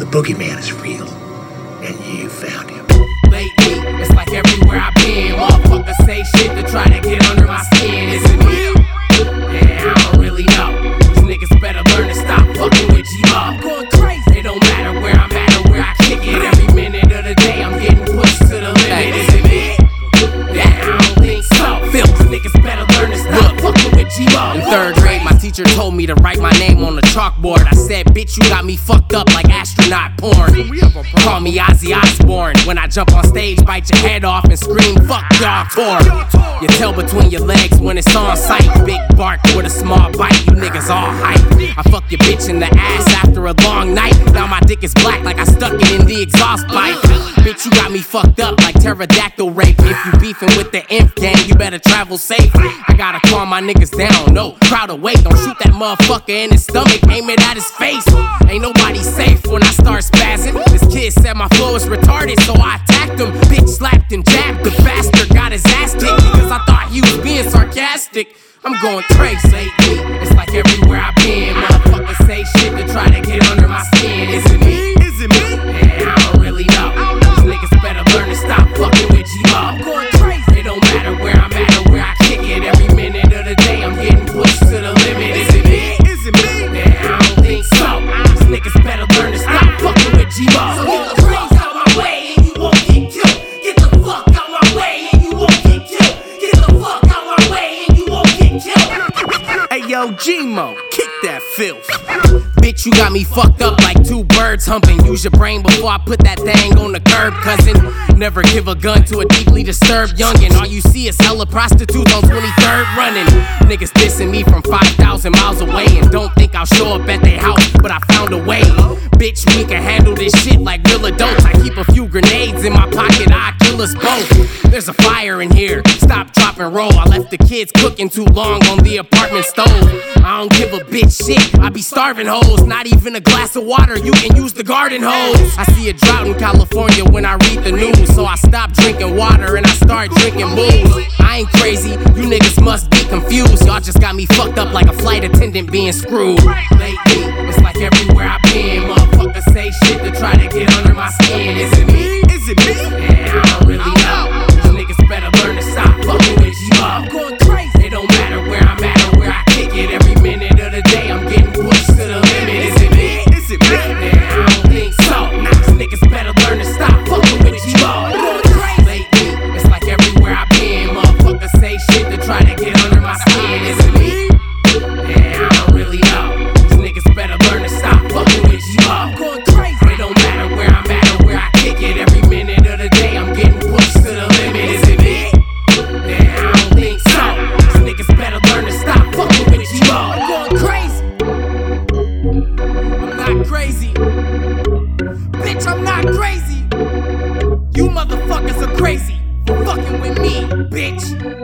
The boogeyman is real, and you found him. Lately, it's like everywhere I've been, motherfuckers say shit to try to get under my skin. Is it me? Yeah, I don't really know. These niggas better learn to stop fucking with G-Lo. I'm going crazy. It don't matter where I'm at or where I kick it. Every minute of the day, I'm getting pushed to the limit. Is it me? Yeah, I don't think so. These niggas better learn to stop fucking with G-Lo. In third grade, my teacher told me to write my name on the chalkboard. I said, bitch, you got me fucked up like astronaut porn. Call me Ozzy Osbourne. When I jump on stage, bite your head off and scream, fuck y'all torn. You tell between your legs when it's on sight. Big bark with a small bite, you niggas all hype. I fuck your bitch in the ass after a long night. Now my dick is black like I stuck it in the exhaust pipe. Bitch, you got me fucked up like pterodactyl rape. If you beefing with the imp gang, you better travel safe. I gotta calm my niggas down, no, crowd away. Don't shoot that motherfucker in his stomach, aim it at his face. Ain't nobody safe when I start spazzing. This kid said my flow is retarded, so I attacked him. Bitch slapped and jabbed, the bastard got his ass kicked because I thought he was being sarcastic. I'm going crazy lately, it's like everywhere I've been. Motherfuckers say shit to try to get under my skin. Is it me? Is it me? Yeah, I don't really know. These niggas better learn to stop fucking with G-Lo. I'm going crazy. It don't matter where I'm at or where I kick it. Every minute of the day, I'm getting pushed to the limit. Is it me? Is it me? Yeah, I don't think so. These niggas better learn to stop fucking with G-Lo. So get the fuck out my way and you won't get killed. Get the fuck out my way and you won't get killed. Get the fuck out my way and you won't get killed. Hey yo, G-Mo, kick that filth. Bitch, you got me fucked up like two birds humping. Use your brain before I put that thing on the curb, cousin. Never give a gun to a deeply disturbed youngin'. All you see is hella prostitutes on 23rd running. Niggas dissing me from 5,000 miles away and don't think I'll show up at their house, but I found a way. Bitch, we can handle this shit like real adults. I keep a few grenades in my pocket, I'll kill us both. There's a fire in here, stop, drop, and roll. I left the kids cooking too long on the apartment stove. I don't give a bitch shit, I be starving hoes. Not even a glass of water, you can use the garden hose. I see a drought in California when I read the news, so I stop drinking water and I start drinking booze. I ain't crazy, you niggas must be confused. Y'all just got me fucked up like a flight attendant being screwed. Lately, it's like everywhere I've been. Motherfuckers say shit to try to get under my skin. Is it me? Is it me? Yeah, I don't really know. These niggas better learn to stop fucking with G-Lo. I'm going crazy. It don't matter where I'm at or where I kick it. Every minute of the day, I'm getting pushed to the limit. Is it me? Is it me? Yeah, I don't think so. These niggas better learn to stop fucking with G-Lo. I'm going crazy. Lately, it's like everywhere I've been. Motherfuckers say shit to try to get under my skin. Is it me? Yeah, I don't really know. These niggas better learn to stop fucking with G-Lo. I'm going crazy. It don't matter where I'm at or where I kick it. Every minute of the day, I'm getting pushed to the limit. Is it me? Yeah, I don't think so. These niggas better learn to stop fucking with G-Lo. I'm going crazy. I'm not crazy. Bitch, I'm not crazy. You motherfuckers are crazy for fucking with me, bitch.